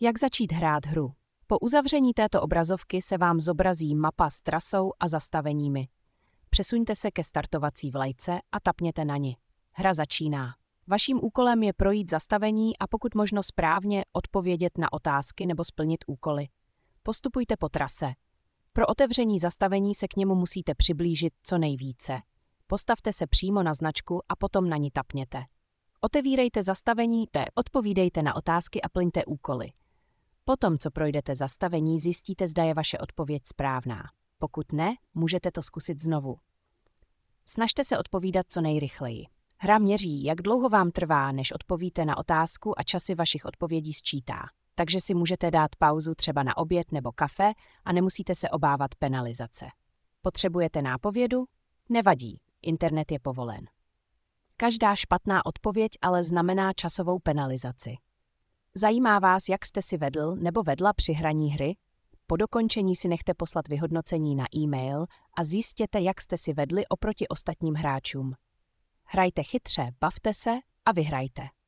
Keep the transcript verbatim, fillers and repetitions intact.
Jak začít hrát hru? Po uzavření této obrazovky se vám zobrazí mapa s trasou a zastaveními. Přesuňte se ke startovací vlajce a tapněte na ni. Hra začíná. Vaším úkolem je projít zastavení a pokud možno správně odpovědět na otázky nebo splnit úkoly. Postupujte po trase. Pro otevření zastavení se k němu musíte přiblížit co nejvíce. Postavte se přímo na značku a potom na ní tapněte. Otevírejte zastavení, te odpovídejte na otázky a plňte úkoly. Potom, co projdete zastavení, zjistíte, zda je vaše odpověď správná. Pokud ne, můžete to zkusit znovu. Snažte se odpovídat co nejrychleji. Hra měří, jak dlouho vám trvá, než odpovíte na otázku a časy vašich odpovědí sčítá. Takže si můžete dát pauzu třeba na oběd nebo kafe a nemusíte se obávat penalizace. Potřebujete nápovědu? Nevadí, internet je povolen. Každá špatná odpověď ale znamená časovou penalizaci. Zajímá vás, jak jste si vedl nebo vedla při hraní hry? Po dokončení si nechte poslat vyhodnocení na e-mail a zjistěte, jak jste si vedli oproti ostatním hráčům. Hrajte chytře, bavte se a vyhrajte.